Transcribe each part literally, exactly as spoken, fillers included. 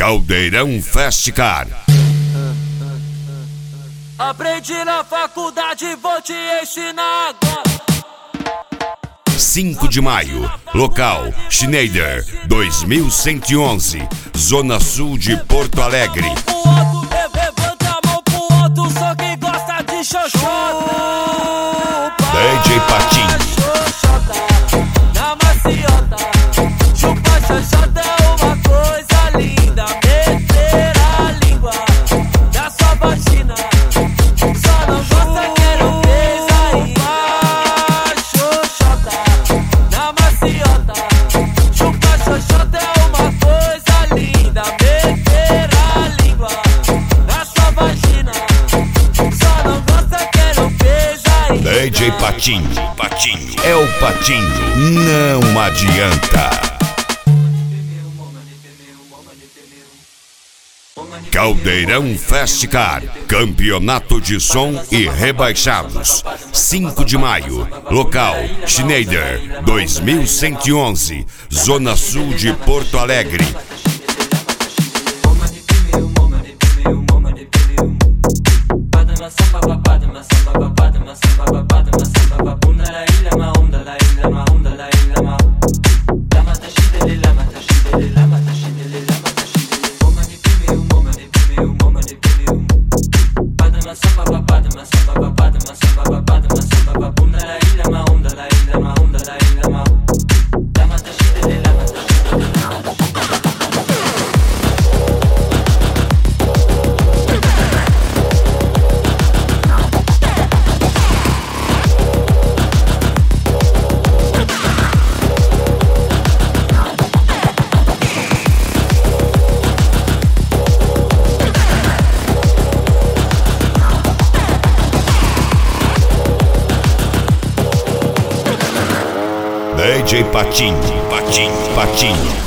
Caldeirão Festicar. Aprendi na faculdade, vou te ensinar agora. cinco de maio, local Schneider dois mil cento e onze, Zona Sul de Porto Alegre. Levanta a mão pro alto, só quem gosta de xoxota. D J Patinho. Na maciota, chupa xoxota é uma coisa linda. Meter a língua na sua vagina, só não gosta que não fez aí. Xoxota, na maciota, chupa xoxota é uma coisa linda. Meter a língua na sua vagina, só não gosta que não fez aí. D J Patinho, Patinho, é o Patinho, não adianta. Caldeirão Festicar, campeonato de som e rebaixados. cinco de maio, local Schneider dois mil cento e onze, Zona Sul de Porto Alegre. D J Patinho, Patinho, Patinho.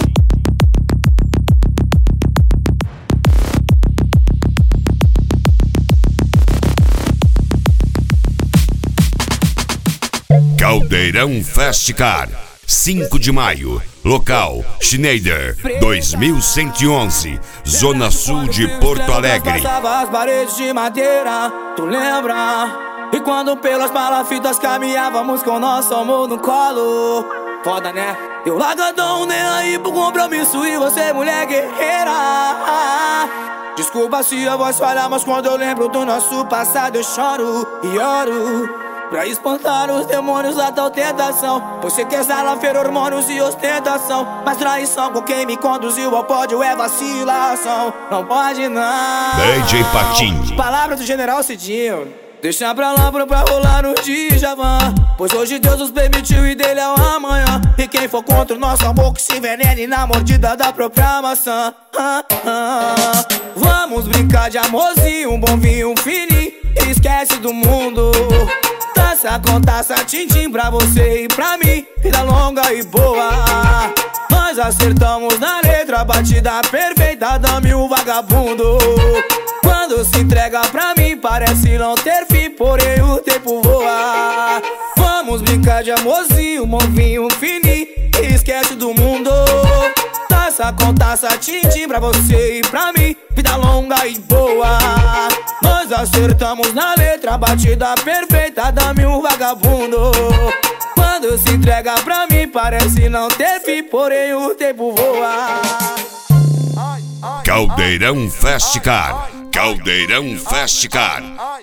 Caldeirão Festicar, cinco de maio, local Schneider dois mil cento e onze, Zona Sul de Porto Alegre. As paredes de madeira, tu lembra? E quando pelas palafitas caminhávamos com nosso amor no colo. Foda, né? Eu largadão, nem aí pro compromisso e você mulher guerreira. Desculpa se a voz falha, mas quando eu lembro do nosso passado eu choro e oro pra espantar os demônios da tal tentação. Você quer salafeiro, hormônios e ostentação, mas traição com quem me conduziu ao pódio é vacilação. Não pode não. D J Patinho. Palavra do General Cidinho. Deixa pra lá pra, pra rolar no Djavan, pois hoje Deus nos permitiu e dele é o amanhã. E quem for contra o nosso amor que se envenene na mordida da própria maçã. ah, ah. Vamos brincar de amorzinho, um bom vinho, um fininho, esquece do mundo. Taça com taça, tim-tim pra você e pra mim, vida longa e boa. Nós acertamos na letra, batida perfeita, dame o vagabundo. Quando se entrega pra mim parece não ter fim, porém o tempo voa. Vamos brincar de amorzinho, um vinho, um fininho, esquece do mundo. Taça com taça, tim-tim pra você e pra mim, vida longa e boa. Nós acertamos na letra, batida perfeita, dame um vagabundo. Quando se entrega pra mim parece não ter fim, porém o tempo voa. Caldeirão Festicar, Caldeirão Festicar.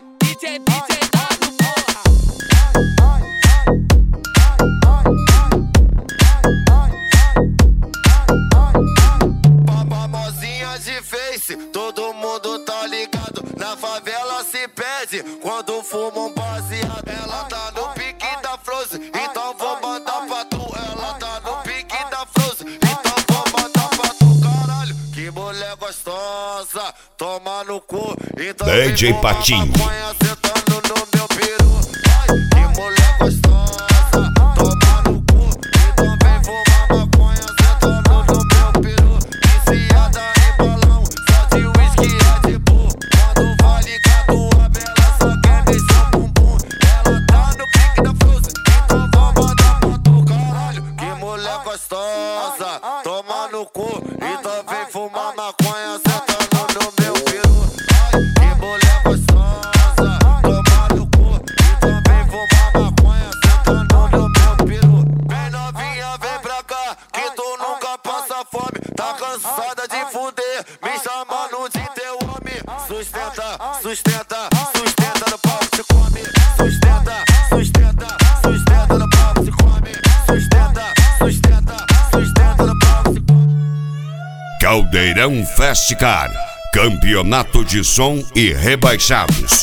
Famosinha de Face, todo mundo tá ligado. Na favela se pede quando fuma um baseado. Ela tá no pique da Frozen, então vou mandar pra tu. Ela tá no pique da Frozen, então vou mandar pra tu. Caralho, que mulher gostosa, toma no cu. Então D J Patinho. Sentando no meu peru. Ai, que mulher gostosa, toma no cu. Então vem fumar maconha sentando no meu peru. Viciada em balão, só de whisky é de bu. Quando vai ligar tua bela, só quer mexer o bumbum. Ela tá no pique da Frozen, então vou mandar pra tu. Caralho, que mulher gostosa. gostosa, toma no cu, então vem fumar maconha sentando no meu peru. Que mulher gostosa, toma no cu, então vem fumar maconha sentando no meu peru. Vem novinha, vem pra cá, que tu nunca passa fome. Tá cansada de fuder, me chamando de teu homem. Sustenta, sustenta, sustenta no pau que se come. Sustenta, sustenta, sustenta no pau que se come. Sustenta, sustenta, sustenta no pau que se come. Caldeirão Festicar, campeonato de som e rebaixados.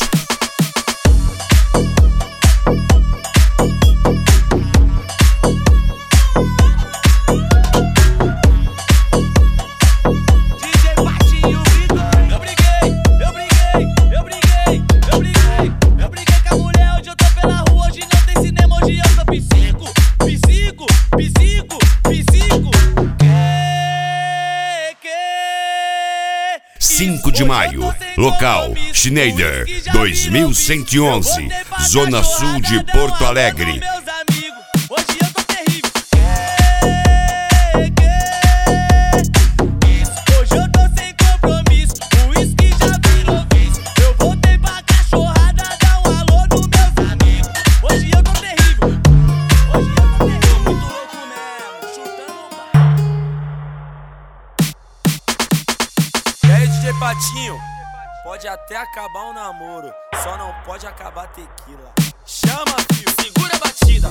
cinco de maio, local Schneider dois mil cento e onze, Zona Sul de Porto Alegre. Hoje eu tô terrível. Hoje eu tô sem compromisso. O uísque já virou vício. Eu voltei pra cachorrada, dar um alô nos meus amigos. Hoje eu tô terrível. Hoje eu tô terrível. Muito louco mesmo, chutando o bar. E aí, D J Patinho? Pode até acabar o namoro, só não pode acabar tequila. Chama, filho, segura a batida.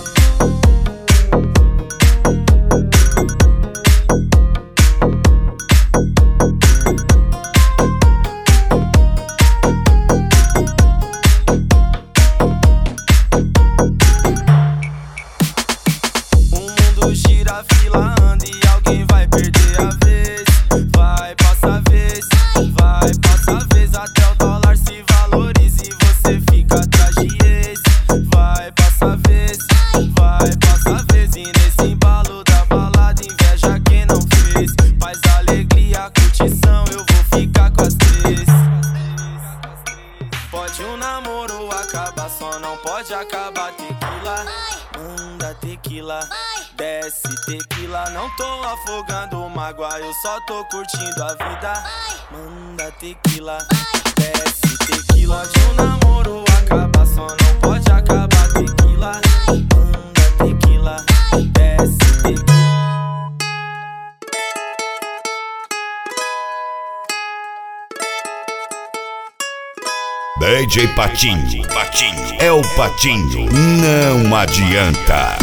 O mundo gira, a fila anda e alguém vai perder a vez. Vai passar a vez, vai passar a vez até o dólar se valorize e você fica atrás de ex. Vai passar a vez, vai passar a vez e nesse embalo da balada inveja quem não fez. Faz alegria, curtição, eu vou ficar com as três. Pode um namoro acabar, só não pode acabar tequila. Anda tequila, desce tequila. Não tô afogando mágoa, eu só tô curtindo a vida. Manda tequila, desce tequila. Pode um namoro acabar, só não pode acabar tequila. Manda tequila, desce tequila. D J Patinho, Patinho, é o Patinho, não adianta.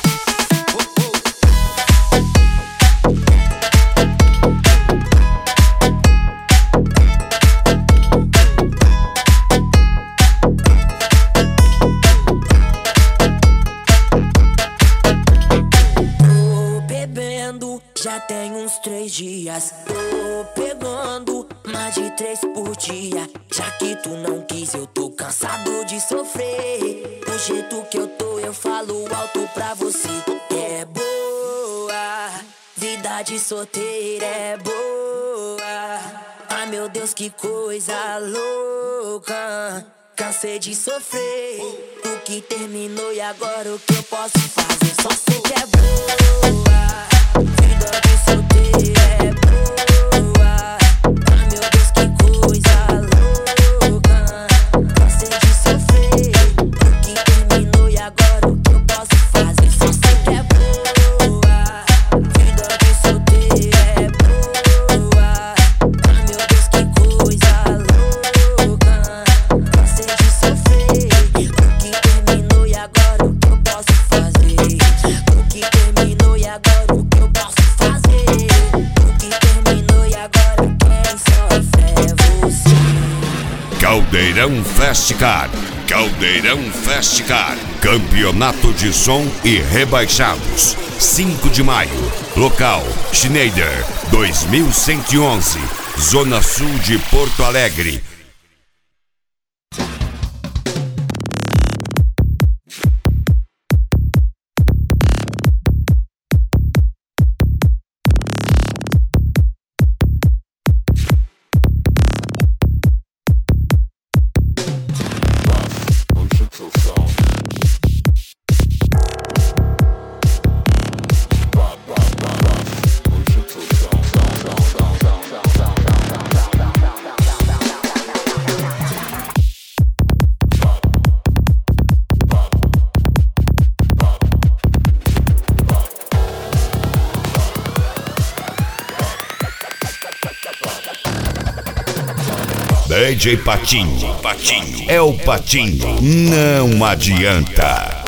Tô bebendo, já tem uns três dias. Tô pegando mais de três por dia. Já que tu não quis, eu tô cansado de sofrer. Do jeito que eu tô, eu falo alto pra você. É boa, vida de solteira é boa. Ai meu Deus, que coisa louca. Cansei de sofrer. O que terminou e agora o que eu posso fazer? Só sei que é boa, vida de solteira é boa. Ai meu Deus, que coisa louca. Cansei de sofrer. O que terminou e agora o que eu posso fazer? Só sei que é boa, vida de solteira é boa. Ai meu Deus, que coisa louca. Cansei de sofrer. O que terminou e agora o que eu posso fazer? O que terminou e agora o que eu posso fazer? O que terminou e agora quem sofre é você. Caldeirão Festicar, Caldeirão Festicar, campeonato de som e rebaixados. cinco de maio, local Schneider dois mil cento e onze, Zona Sul de Porto Alegre. Pop, pop. D J Patinho, Patinho, é o Patinho, não adianta.